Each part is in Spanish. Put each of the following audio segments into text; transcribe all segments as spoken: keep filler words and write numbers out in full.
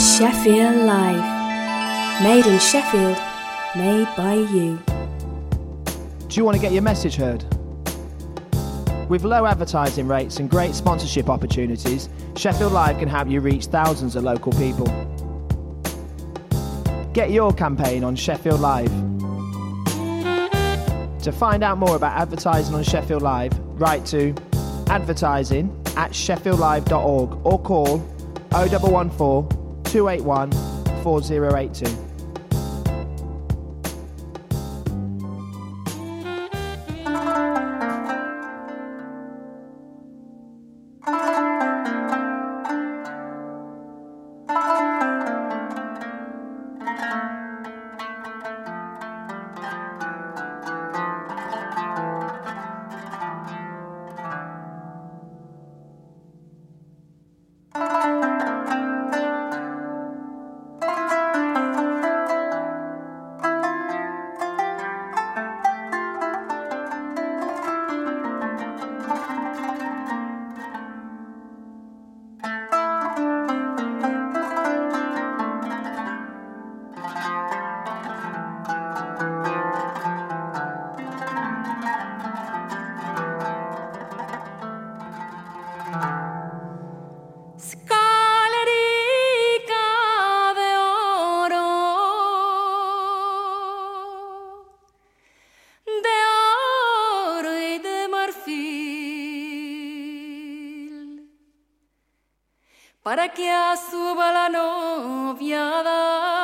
Sheffield Live. Made in Sheffield, made by you. Do you want to get your message heard? With low advertising rates and great sponsorship opportunities, Sheffield Live can help you reach thousands of local people. Get your campaign on Sheffield Live. To find out more about advertising on Sheffield Live, write to advertising at sheffield live dot org or call oh one one four, two eight one, four oh eight two. Para que suba la noviada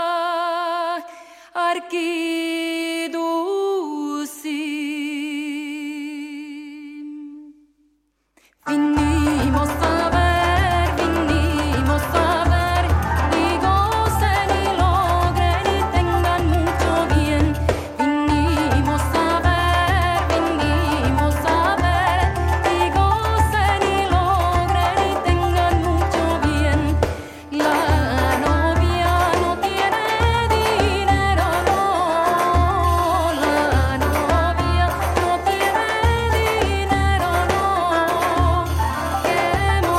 arquiducin. Vinimos a ver, vinimos a ver, y gocen y logren y tengan mucho bien. Vinimos a ver, vinimos a ver, y gocen y logren y tengan mucho bien. La novia no tiene dinero, no. La novia no tiene dinero, no. Que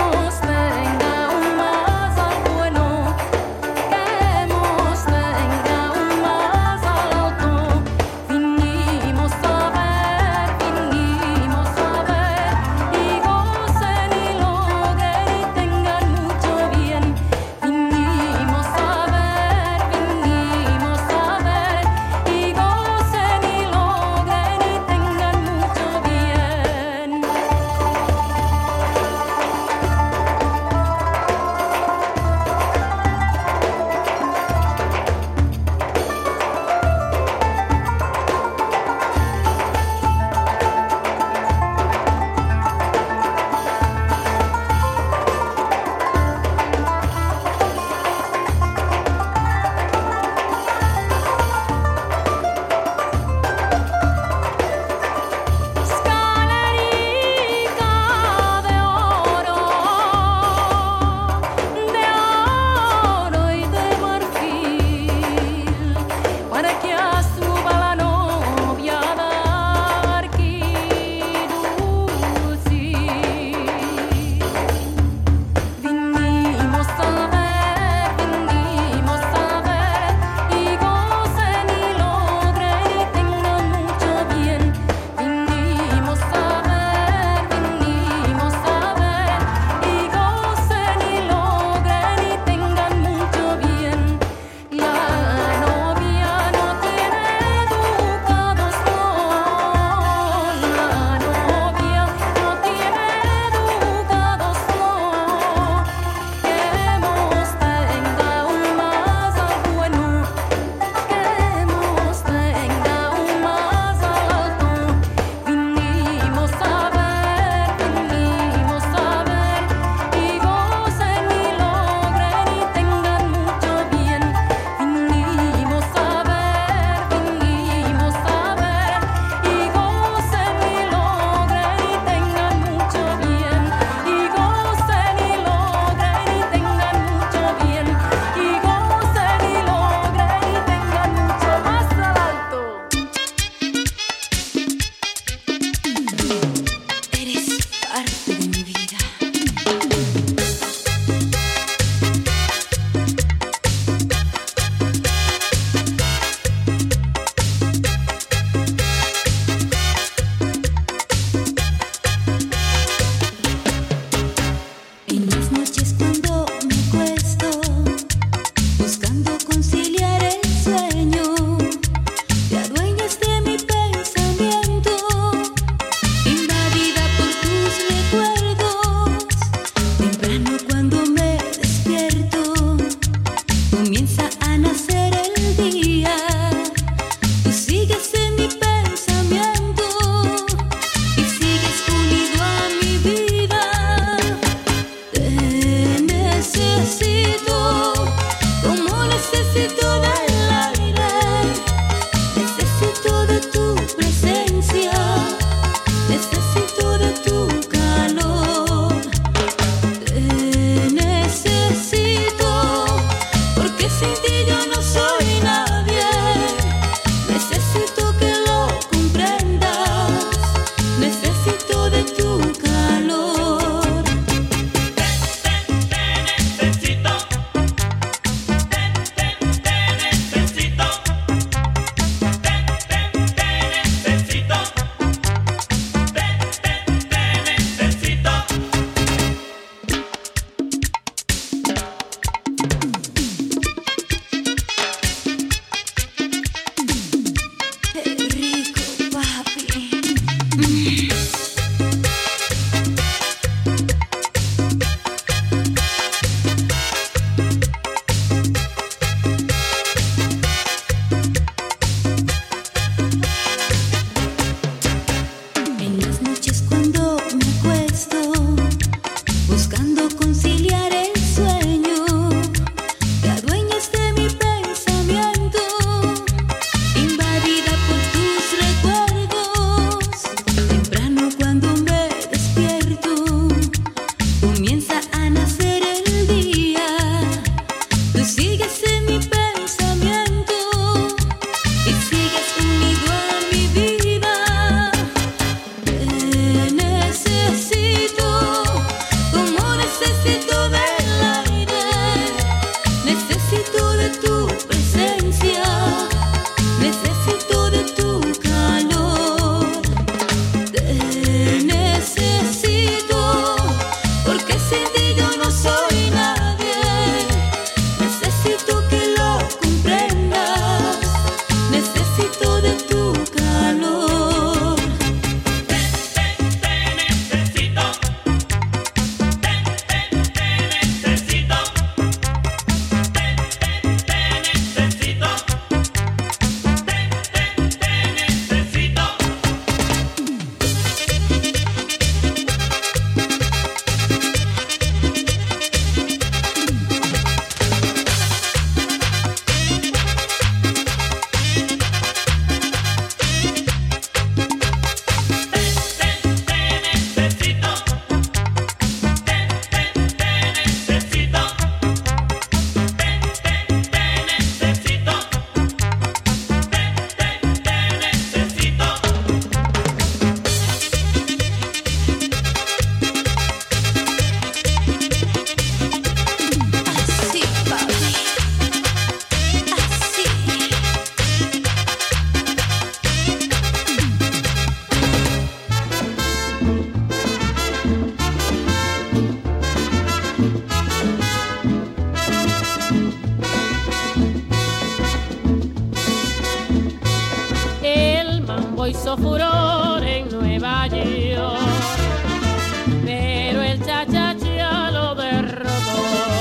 hizo furor en Nueva York, pero el cha-cha-cha lo derrotó.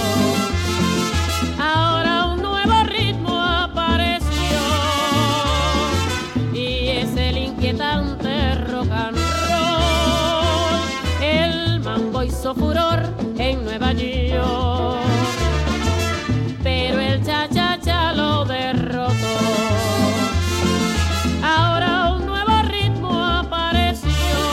Ahora un nuevo ritmo apareció y es el inquietante rock and roll. El mambo hizo furor en Nueva York, pero el cha-cha-cha lo derrotó. Ahora un nuevo ritmo apareció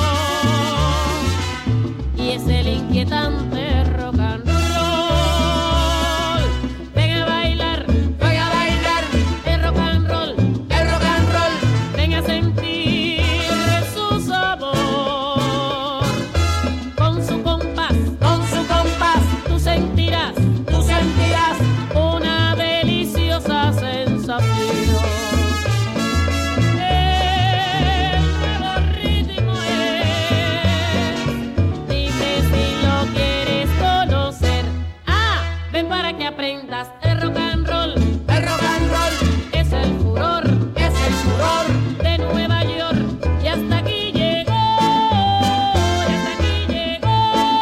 y es el inquietante rock and roll. Ven a bailar, ven a bailar el rock and roll, el rock and roll. Ven a sentir su sabor. Con su compás, con su compás, tú sentirás, tú sentirás una deliciosa sensación. Para que aprendas el rock and roll, el rock and roll es el furor, es el furor de Nueva York y hasta aquí llegó, y hasta aquí llegó.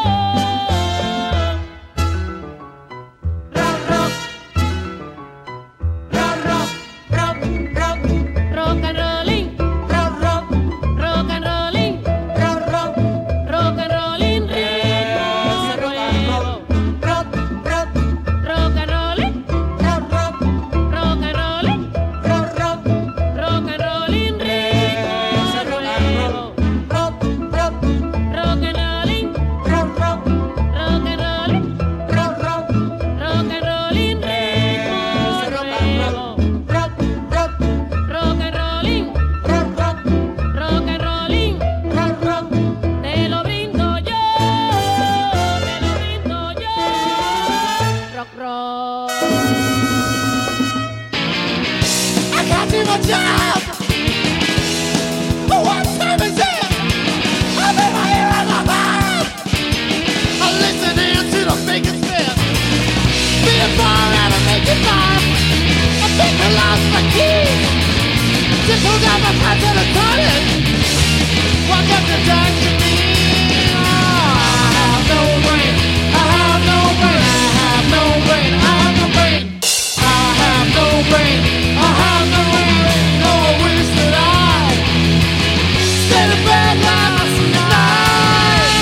Rock, rock, rock, rock, rock, rock, rock and rolling, rock, rock, rock and rolling, rock, rock, rock and rolling, ritmo nuevo. Rock, rock. Rock and rollin', rock, rock, rock and rollin', rock, rock, rock and rollin', ritmo nuevo. Rock, rock, rock and rollin', rock, rock, rock and rollin', rock, rock, rock and rollin', ritmo nuevo. Rock, rock, rock and rollin', rock, rock, rock and rollin', rock, rock. Te lo brindo yo, te lo brindo yo. Rock, rock. I can't do my job. What time is it? I'm in my ear and I'm out. I'm listening to the making spin. Being born and I'm making love. I think I lost my keys. Just hold down my pants and I got it. What got the dance to me? Oh, I have no brain. I have no brain. I have no brain. I have no brain. I have no brain. I have no brain. No wish that I stayed in bed last night.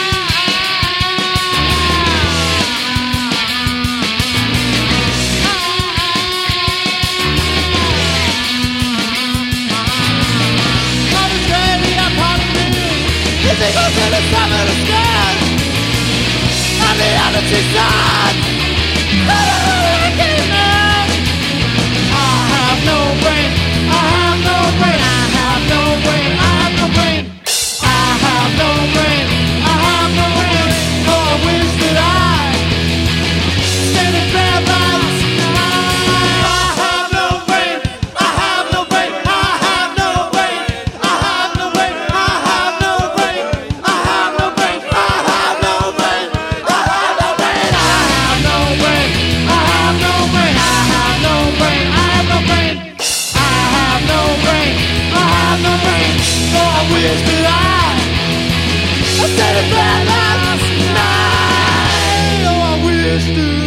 Love is ready, I'm part of me. Is it goes to the top of the stairs? On the other two sides. I don't know where I came from. I have no brain. I have no brain. I have no brain. I have no brain. I have no brain. I have no brain. Oh, I wish that I stayed in bed last night. I have no brain. I have no brain. I have no brain. I have no brain. I have no brain. I have no brain. I have no brain. I have no brain. I have no brain. I have no brain. I have no brain. I have no brain. I have no brain. I have no brain. So I wish that I I stayed in bed last night. Oh, I wish that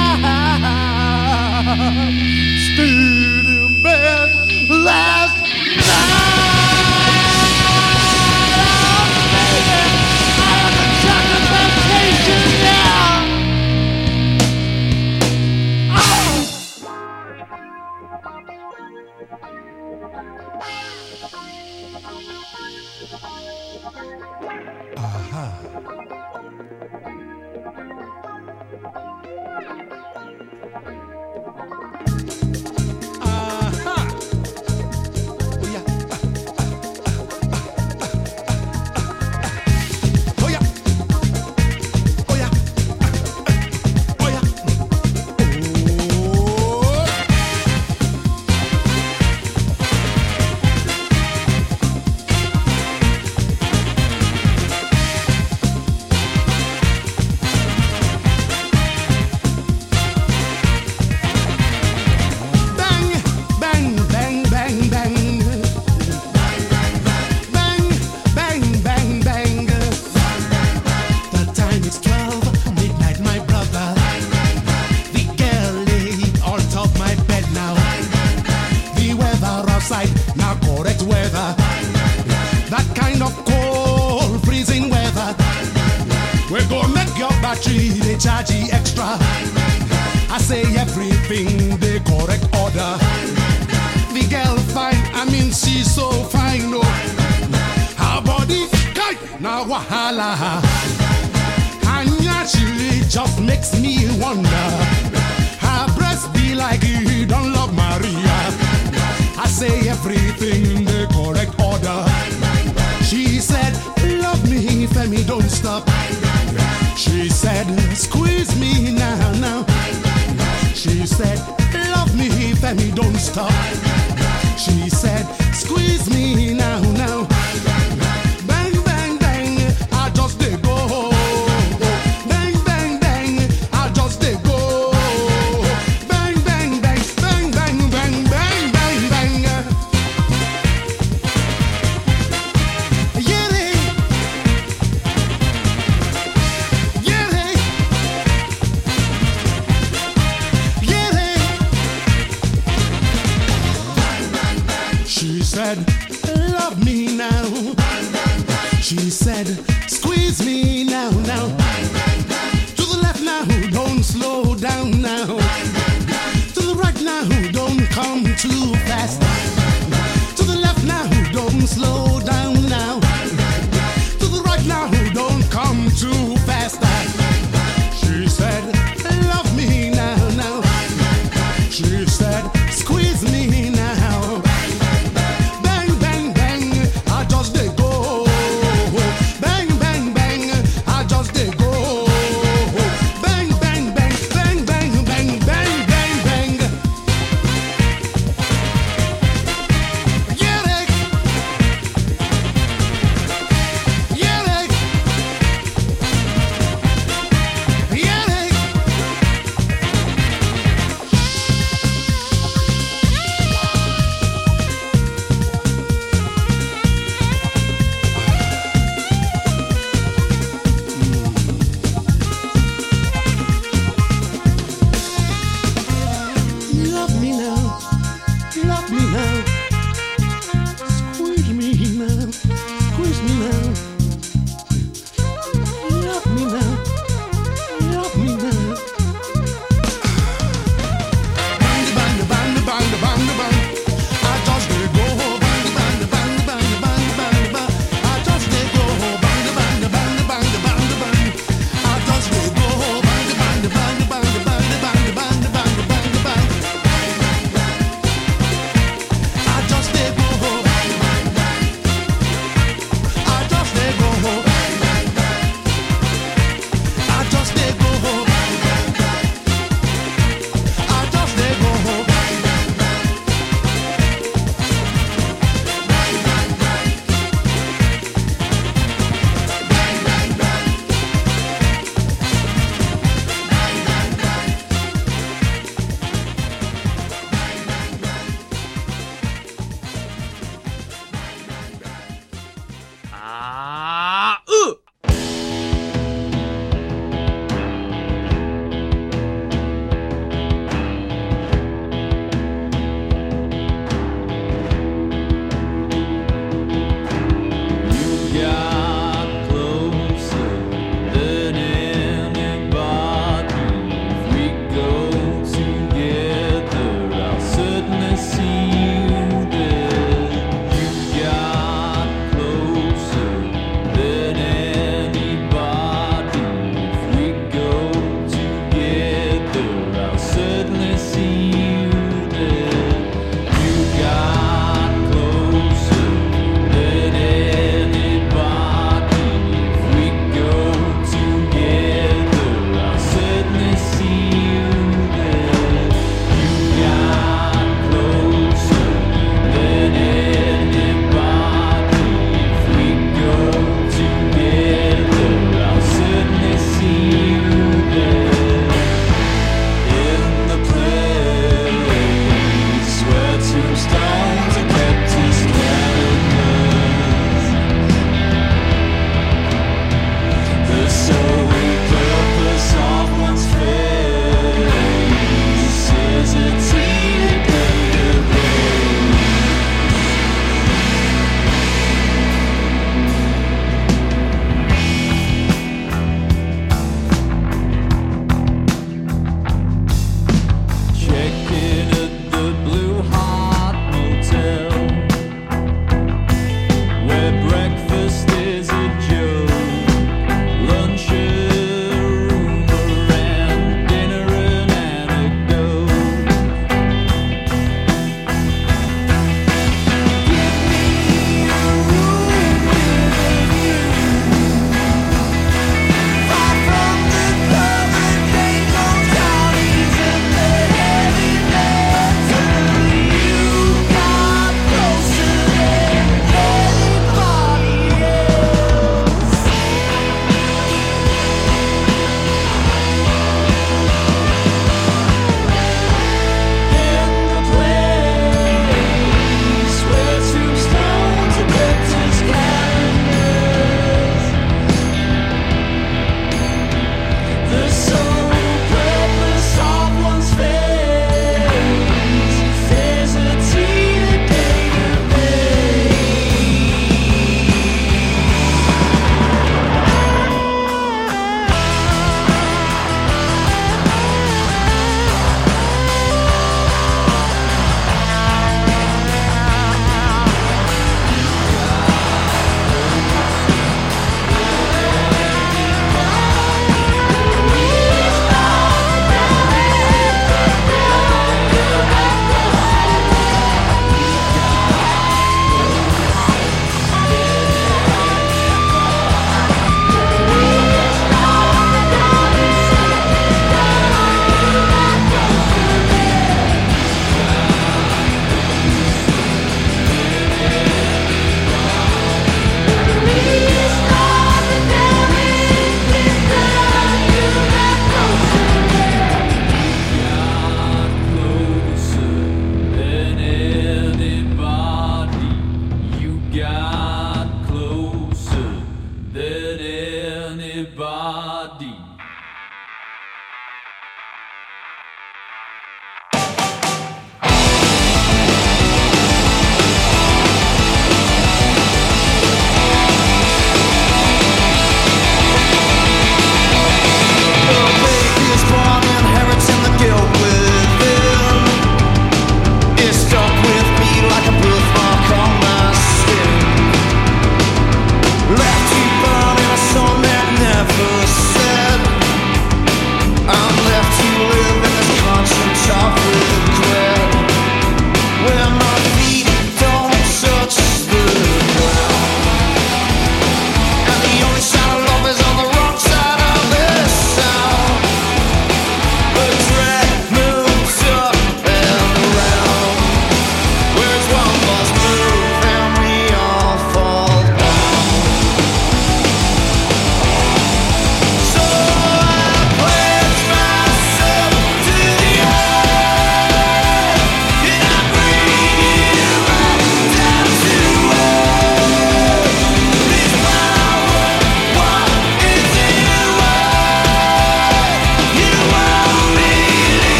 I stayed in bed last night. Oh, baby, I have a chocolate vacation now. battery, they charge you extra. I say everything, the correct order. The girl fine, I mean she's so fine, no. Her body, kai, na wahala. And naturally just makes me wonder. Her breast be like you don't love Maria. I say everything in the correct order. She said, love me, Femi, don't stop. She said, squeeze me now, now. She said, love me, Femi, don't stop. She said, squeeze me now, now. Bang, bang, bang, I just dey go. Bang, bang, bang, I just dey go. Bang, bang, bang, bang, bang, bang, bang, bang, bang. Yeah, yeah, yeah. She said, love me now. She said, squeeze me now, now. To the left now, don't slow down now. To the right now, don't come too fast. To the left now, don't slow down now. To the right now, don't come too fast. She said, love me now, now. She said, squeeze me now. Bang, bang, bang, I just dey go. Bang, bang, bang, I just dey go.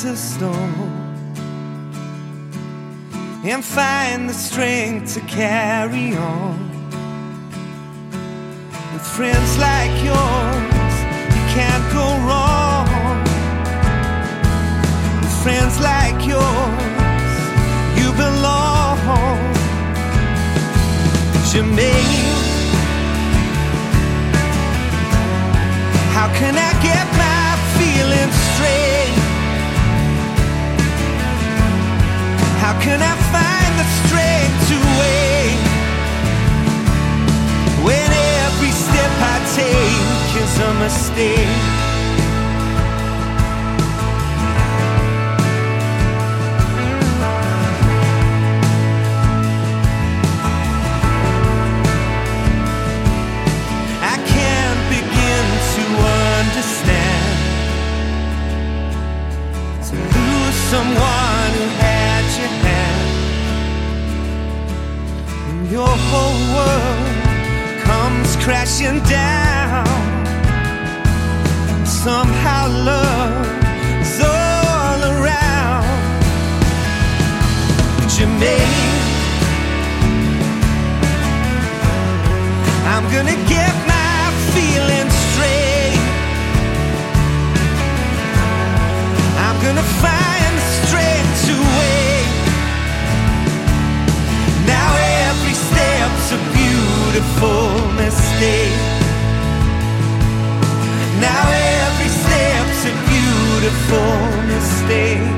a storm and find the strength to carry on. With friends like yours, you can't go wrong. With friends like yours, you belong. Jermaine, how can I get my feelings straight? How can I find the strength to wait when every step I take is a mistake? I can't begin to understand to lose someone who had your hand, and your whole world comes crashing down. Somehow love is all around. Jermaine, I'm gonna get my feelings straight. I'm gonna find the strength to wait. Now every step's a beautiful mistake. Now every step's a beautiful mistake.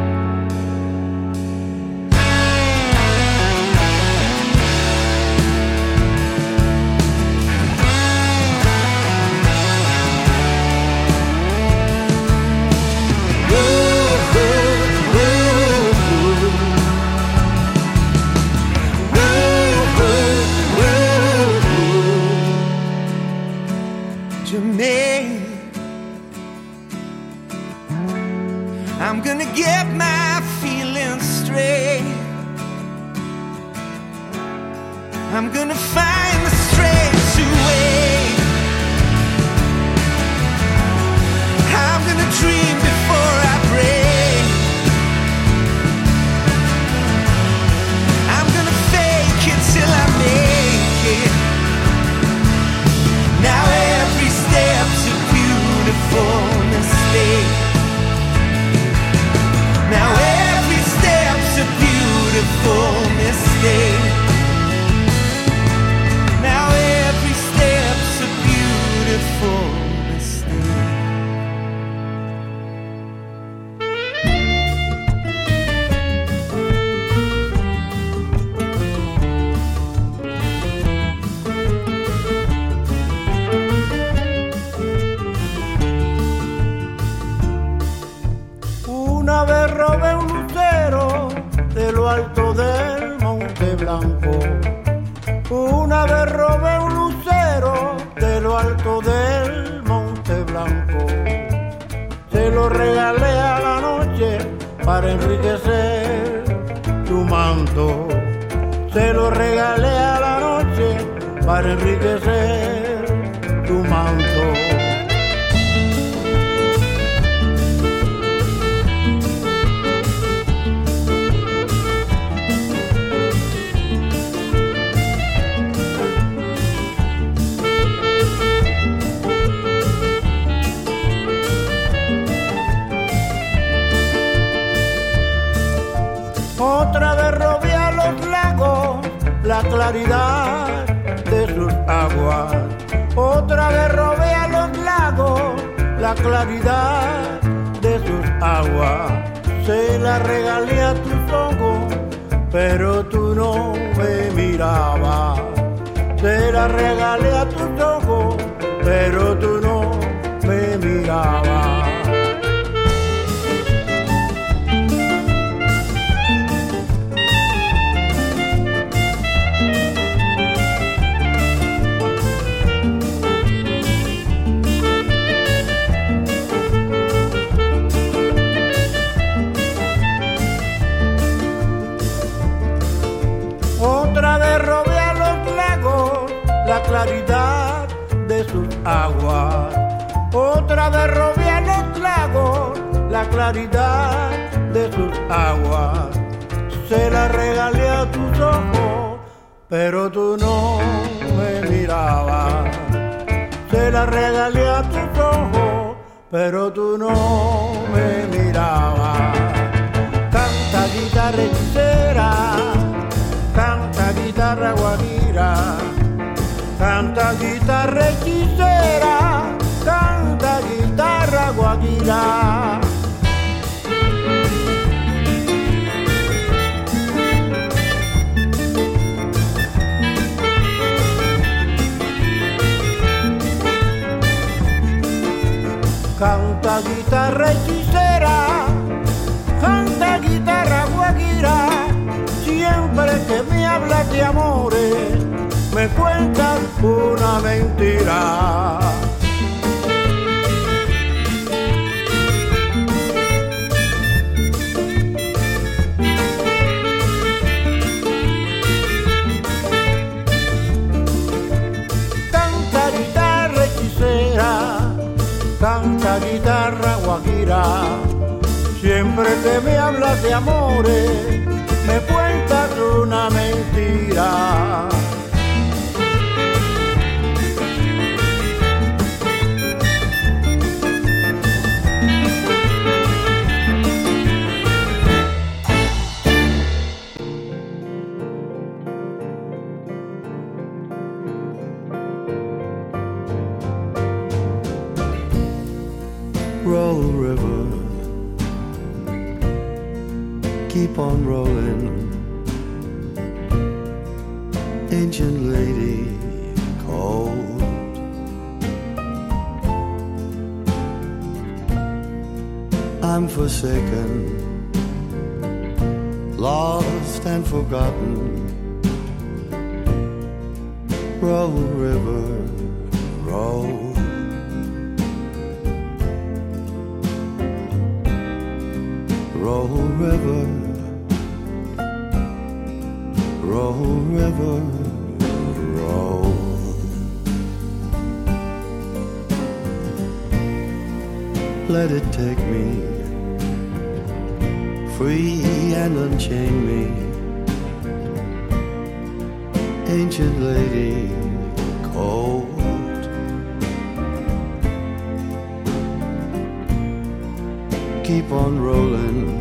Jermaine, I'm gonna get my feelings straight. I'm gonna find the strength to wait. I'm gonna dream before I break. I'm gonna fake it till I make it. Now every step's a beautiful mistake. Now every step's a beautiful mistake. Now every step's a beautiful mistake. Una vez robé un lucero de lo alto del Monte Blanco. Una vez robé un lucero de lo alto del Monte Blanco. Se lo regalé a la noche para enriquecer tu manto. Se lo regalé a la noche para enriquecer tu manto. Otra vez robé a los lagos la claridad de sus aguas. Otra vez robé a los lagos la claridad de sus aguas. Se la regalé a tus ojos, pero tú no me mirabas. Se la regalé a tus ojos, pero tú no me mirabas. Otra vez robé a los lagos la claridad de sus aguas. Otra vez robé a los lagos la claridad de sus aguas. Se la regalé a tus ojos, pero tú no me mirabas. Se la regalé a tus ojos, pero tú no me mirabas. Canta guitarra hechicera, canta guitarra guajira, canta guitarra hechicera, canta guitarra guajira. Canta guitarra hechicera, canta guitarra guajira, siempre que me hablas de amores, me cuentas una mentira. Canta guitarra hechicera, canta guitarra guajira, siempre que me hablas de amores, me cuentas una mentira. Roll, river, keep on rolling. Ancient lady, cold. I'm forsaken, lost and forgotten. Roll, river, roll. Roll, river, roll, river, roll. Let it take me, free and unchain me. Ancient lady, cold. Keep on rolling,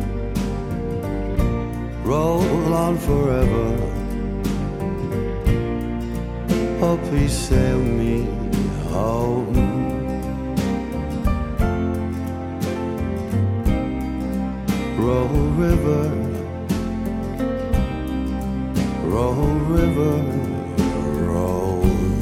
roll on forever. Oh, please sail me home. Roll, river, roll, river, roll.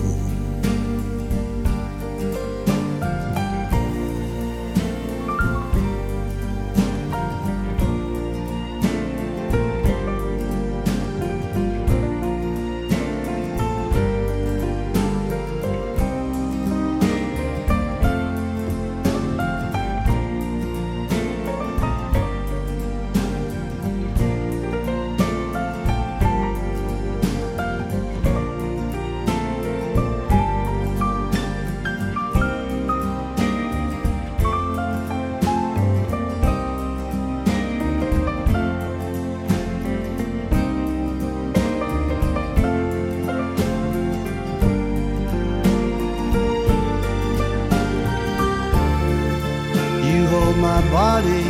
My body,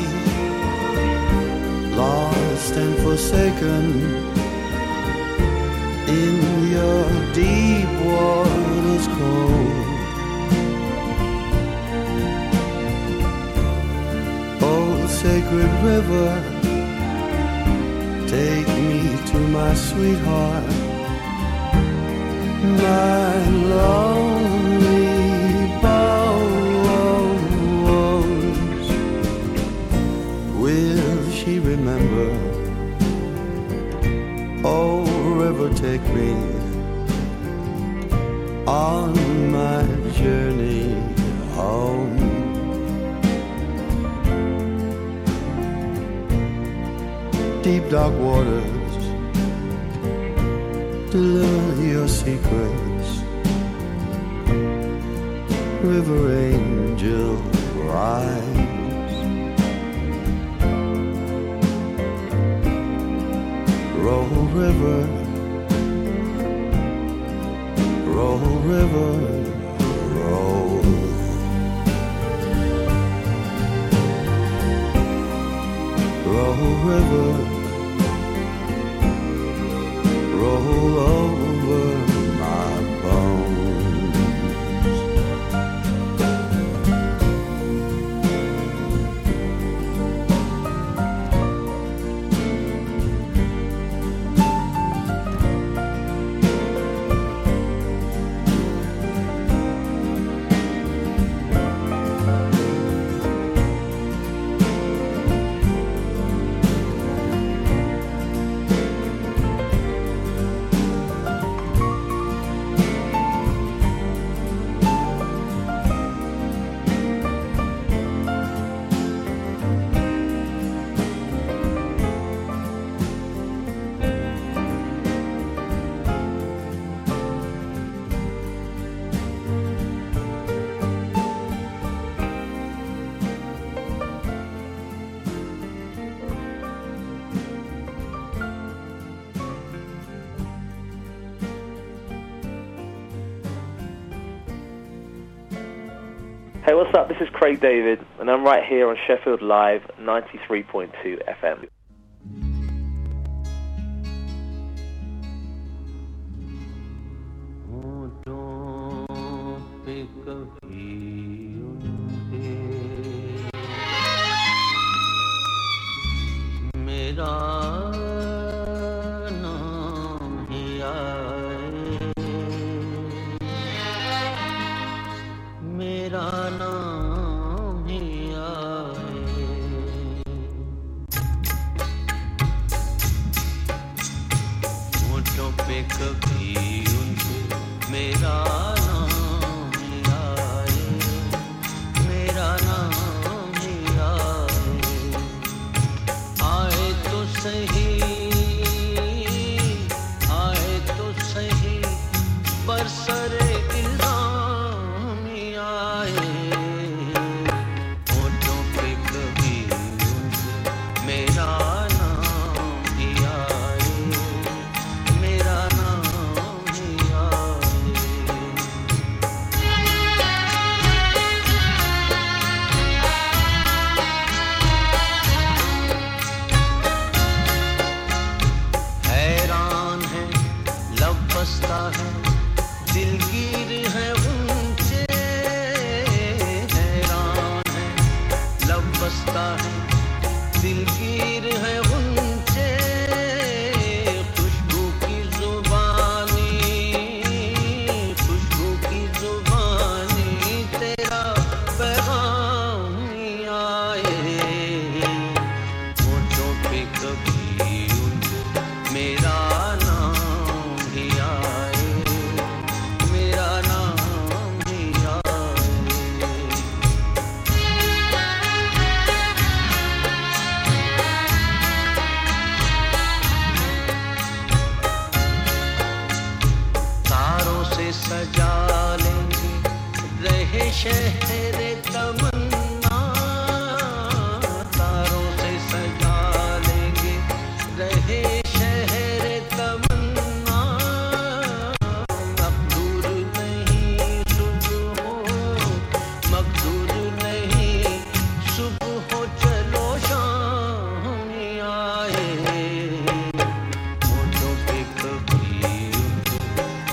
lost and forsaken in your deep waters cold. Oh, sacred river, take me to my sweetheart, my lonely bones. Will she remember? Oh, river, take me on my journey home. Deep dark waters, deliver your secrets. River angel, rise. Roll river, roll river, roll. Roll river, roll over my bones. Hey, what's up? This is Craig David, and I'm right here on Sheffield Live ninety-three point two F M.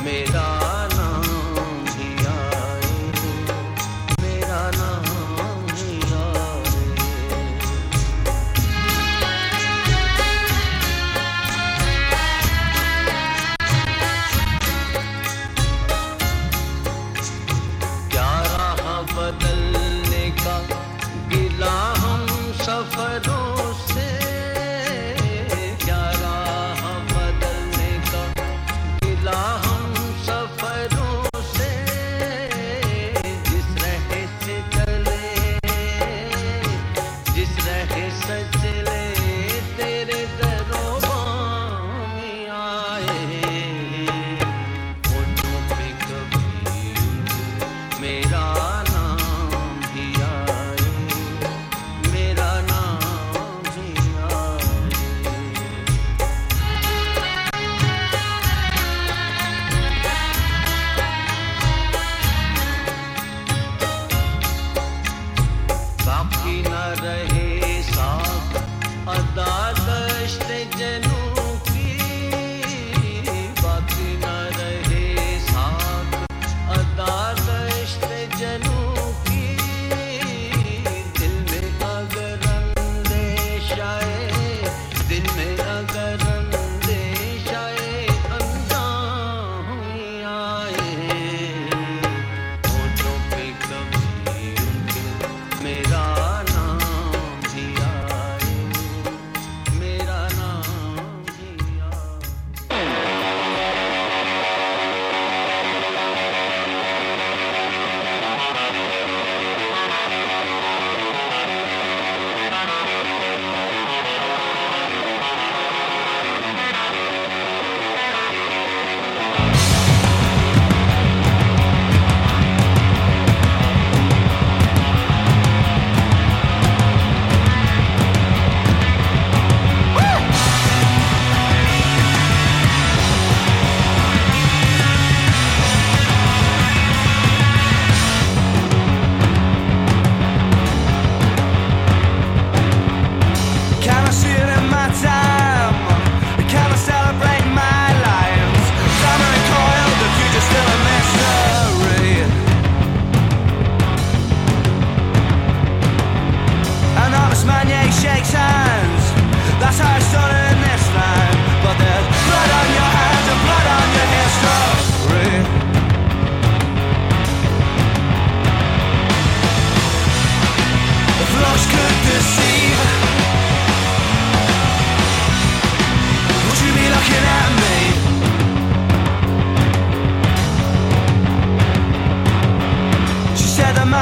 मेरा नाम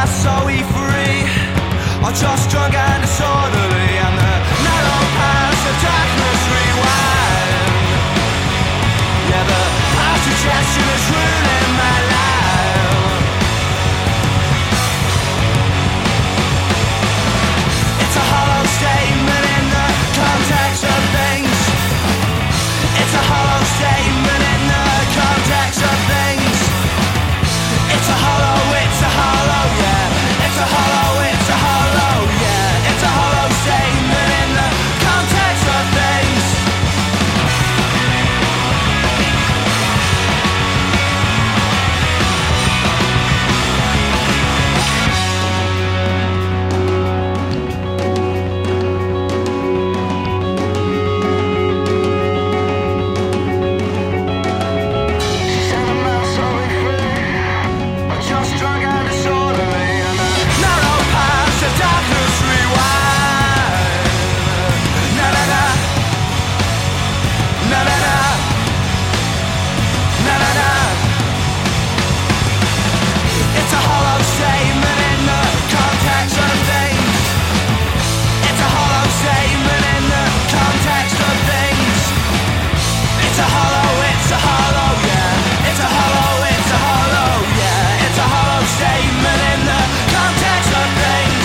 so we free, or just drunk and disorderly, and the narrow paths of darkness rewind. Yeah, the past suggestion is ruining my life. It's a hollow statement in the context of things. It's a hollow statement in the context of things. It's a hollow, it's a hollow, yeah. It's a hollow, it's a hollow, yeah. It's a hollow statement in the context of things. Seven miles so we free, or just drunk and disorderly, and the narrow paths of darkness rewind. Na na na, na na na, na na na. It's a hollow statement in the context of things. It's a hollow statement in the context of things. It's a hollow, it's a hollow, yeah. It's a hollow, it's a hollow, yeah. It's a hollow statement in the context of things.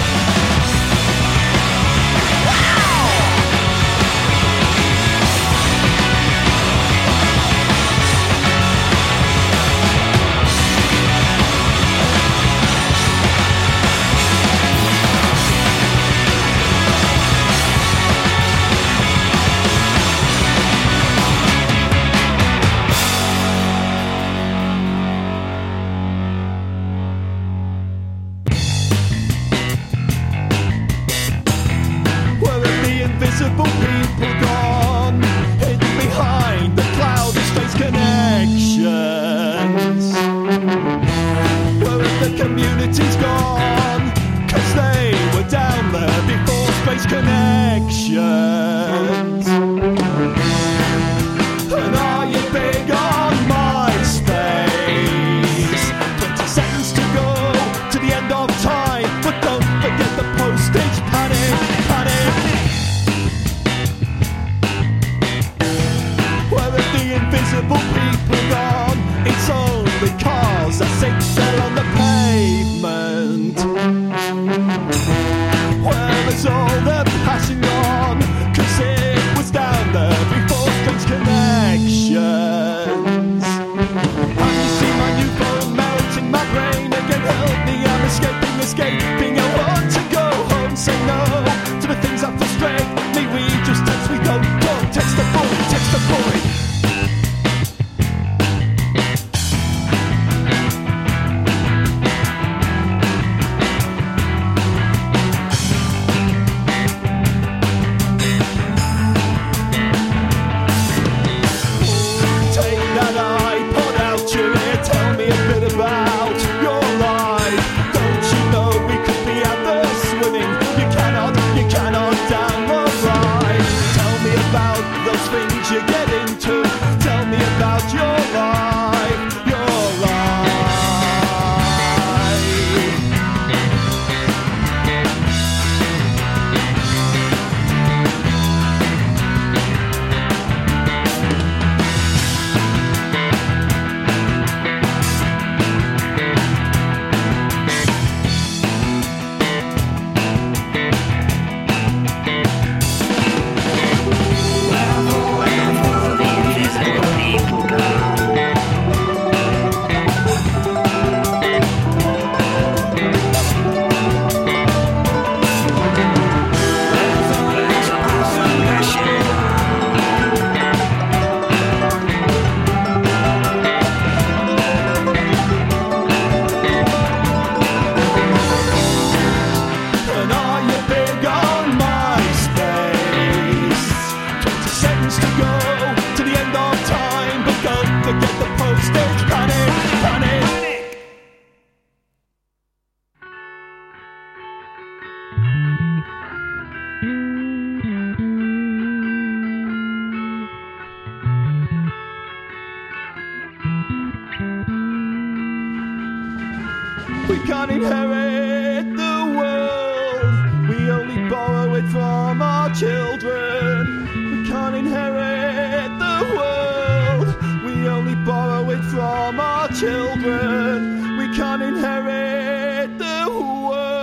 Where have the invisible people gone? Hidden behind the cloud of space connections. Where have the communities gone? Cause they were down there before space connections. And are you big on MySpace? twenty seconds to go to the end of time, but don't forget the postage panic, panic. Where have the invisible people gone? It's only cars that sit there on the pavement. Where is all the passing on? Cause it was down there before space connections. Have you seen my new phone melting my brain again? Help me, I'm escaping, escaping. I want to go home, say no to the things that frustrate me. We just text, we don't talk. Text the boy, text the boy. Take that iPod out your ear, tell me a bit about your life. Don't you know we could be out there swimming? You cannot, you cannot down the ride. Tell me about those things you get into. Tell me about your life, your life. And are you big on MySpace? twenty seconds to go to the end of time, but don't forget the postage panic, panic. We can't inherit our children. We can't inherit the world. We only borrow it from our children. We can't inherit the world.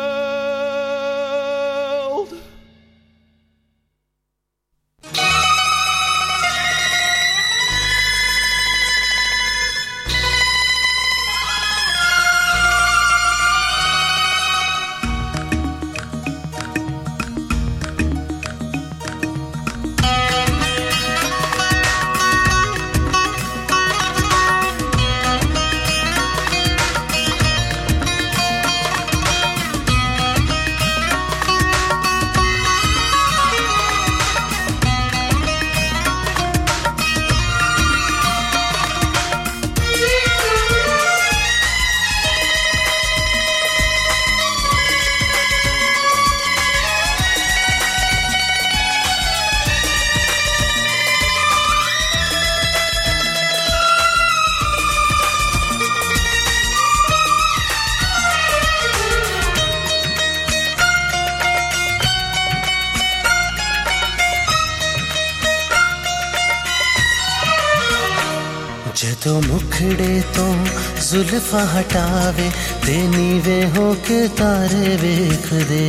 जदों मुखड़े तो जुल्फा हटावे ते नीवे होके तारे वेख दे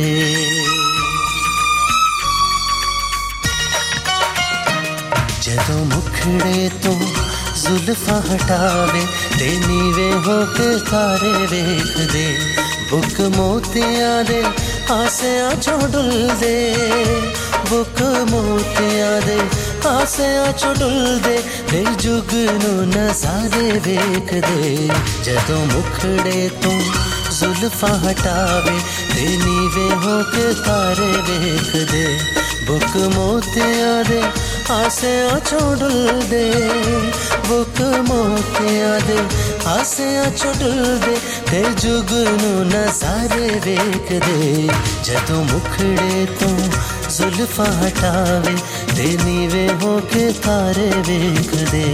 जदों मुखड़े तो जुल्फा हटावे ते नीवे होके तारे वेख दे बुक मोतियां दे आसियां चों डुल दे बुक मोतियां दे आसियां चों डुल दे ते जुग नू नज़ारे वेख दे जदों मुखड़े तो जुल्फा हटावे ते नीवे होके तारे वेख दे बुक मोतियां दे आसियां चों डुल दे बुक मोतियां दे आसियां चों डुल दे ते जुग नू नज़ारे वेख दे जदों मुखड़े तो जुल्फा हटावे ते नीवे होके तारे वेख दे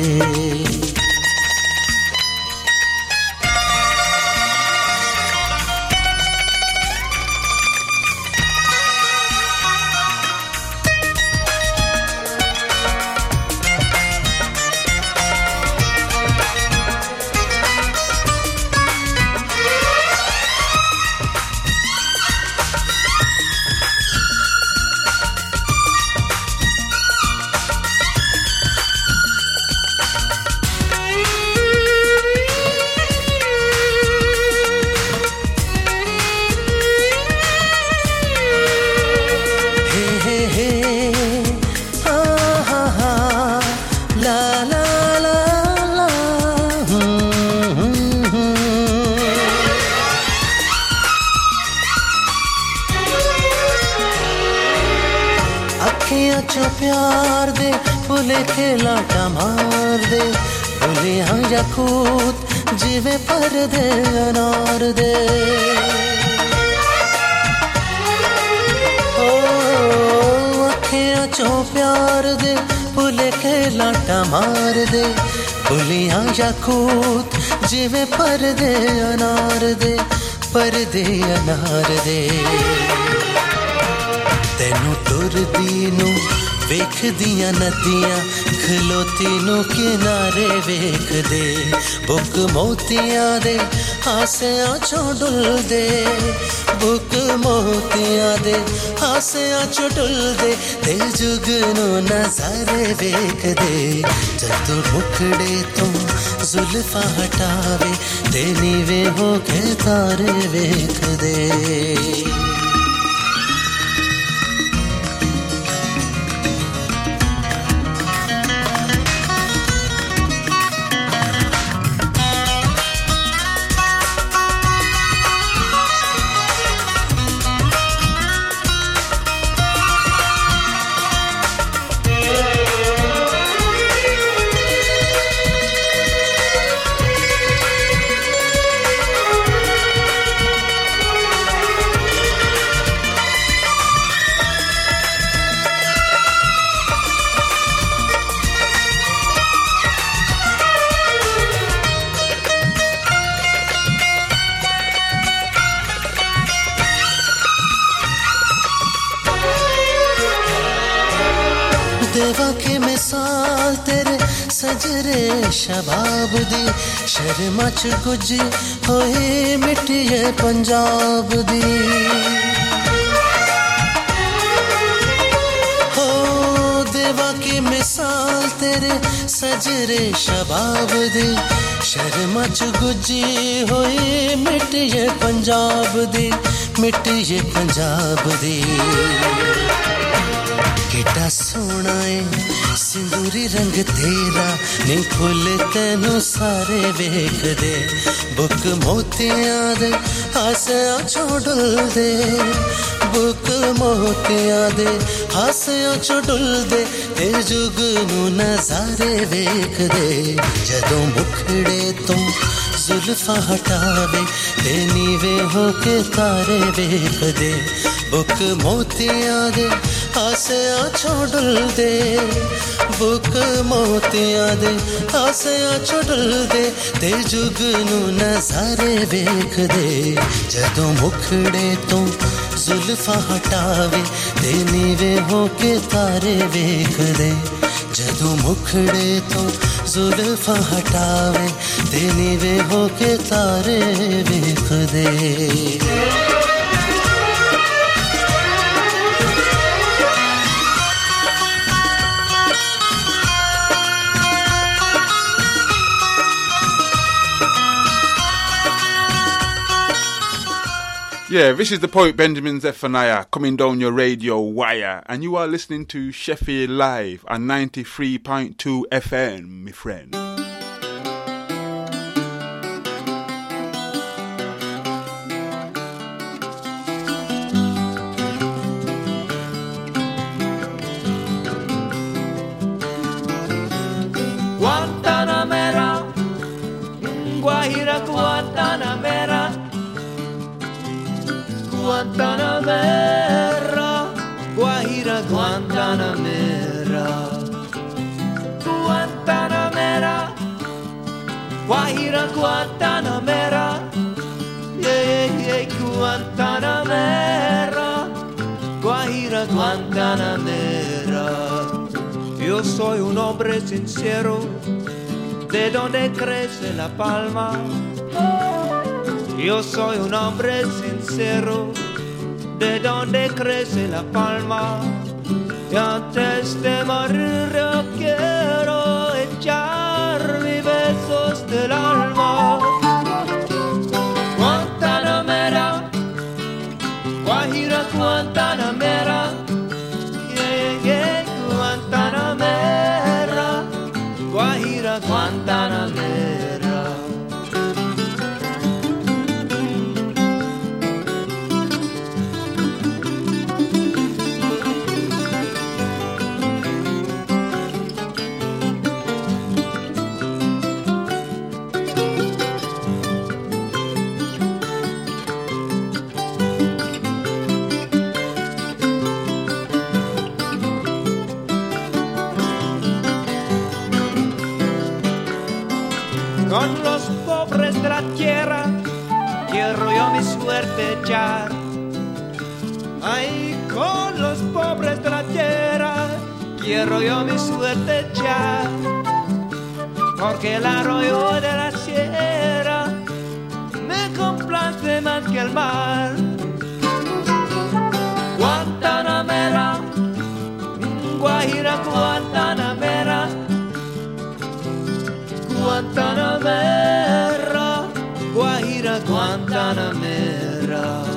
चो प्यार दे फुले खेला मार दे फुलियां याकूत जीवे पर दे अनार दे ओ अखियां चो प्यार दे फुले खेला मार दे फुलियां याकूत जीवे पर दे अनार दे पर दे अनार दे तेनू टुरदी नू वेख दिया नदियां खलोती नू किनारे वेख दे बुक मोतियां दे आसियां चों डुल दे बुक मोतियां दे आसियां चों डुल दे ते जुग नू नज़ारे वेख दे जदों मुखड़े तो जुल्फा हटावे ते नीवे होके तारे वेख दे सजरे शबाब दी शर्मा च गुज होए मिट्टिए पंजाब दी हो देवा की मिसाल तेरे सजरे शबाब दी शर्मा च गुजी होए मिट्टिए पंजाब दी मिट्टिए पंजाब दी कितना सोना है सिंदूरी रंग तेरा नहीं खुले तेनू सारे वेख दे बुक मोतियां दे हासियां छोड़ल दे बुक मोतियां दे हासियां छोड़ल दे ते जुग नू नजारे वेख दे जदों मुखड़े तो जुल्फा हटावे ते नीवे होके तारे वेख दे बुक मोतियां दे हासियां छोड़ल दे बुक मोतियां दे हासियां छोड़ल दे ते जुग नू नजारे वेख दे जदों मुखड़े तो जुल्फा हटावे ते नीवे होके तारे वेख दे जदों मुखड़े तो जुल्फा हटावे ते नीवे होके तारे वेख दे Yeah, this is the poet Benjamin Zephaniah coming down your radio wire, and you are listening to Sheffield Live on ninety-three point two F M, my friend. Guantanamera, Guajira Guantanamera, Guantanamera, Guajira Guantanamera, Guantanamera, Guajira Guantanamera, yeah, yeah, Guantanamera, Guajira Guantanamera. Yo soy un hombre sincero, de donde crece la palma. Yo soy un hombre sincero, de donde crece la palma. Y antes de morir yo quiero echar mis besos del alma. Guantanamera, Guajira Guantanamera, yeah, yeah, Guantanamera, Guajira Guantanamera. Con los pobres de la tierra quiero yo mi suerte echar. Ay, con los pobres de la tierra quiero yo mi suerte echar. Porque el arroyo de la sierra me complace más que el mar. Guantanamera, Guajira Guantanamera, Guantanamera, Guajira Guantanamera.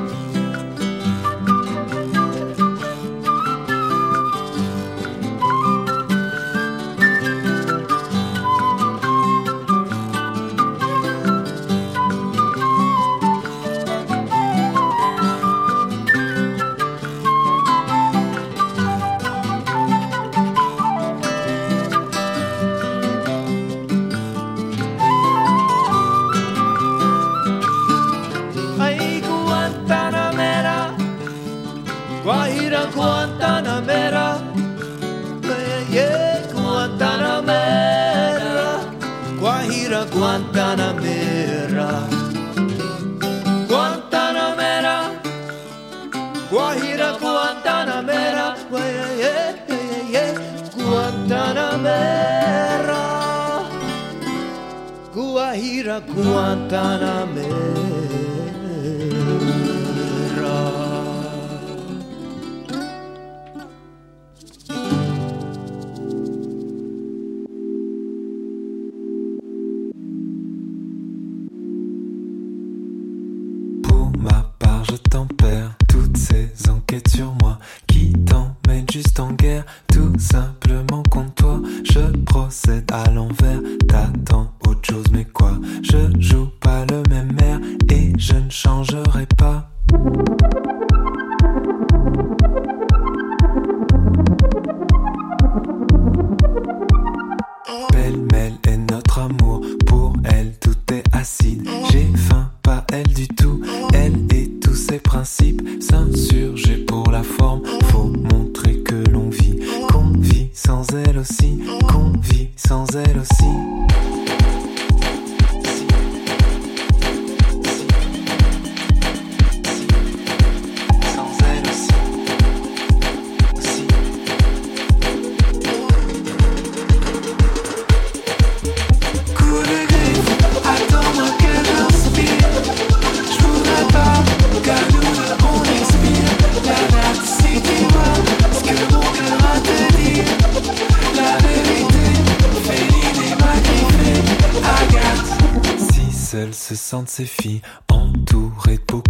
Guajira Guantanamera, yeah, Guantanamera, Guajira Guantanamera, Guantanamera, Guajira Guantanamera, yeah, yeah, yeah, Guantanamera. Bahira Guantanamera. Je tempère toutes ces enquêtes sur moi qui t'emmènent juste en guerre, tout simplement contre toi. Je procède à l'envers, t'attends autre chose mais quoi? Je joue pas le même air et je ne changerai pas. Pêle-mêle est notre amour, pour elle tout est acide. J'ai faim, pas elle du tout, elle et tous ses principes. S'insurger pour la forme, faut montrer que l'on vit, qu'on vit sans elle aussi, qu'on vit sans elle aussi. Seules se sentent ces filles entourées de